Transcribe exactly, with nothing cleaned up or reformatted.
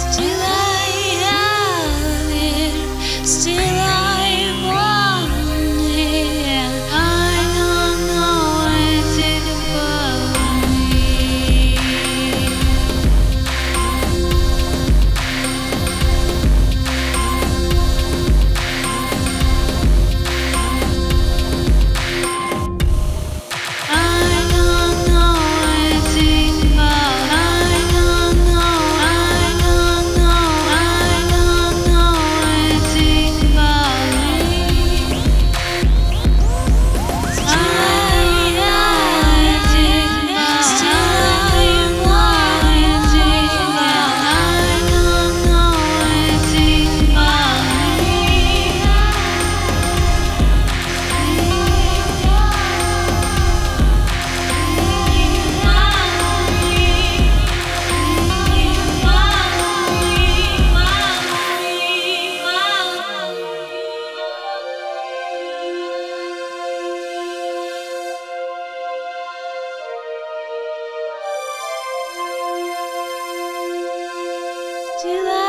Still I have it, still I want it. I don't know anything about me. I don't know anything about. I don't know. I don't know. I don't know anything about me. I have it, still I want it. I don't know anything about me. Till I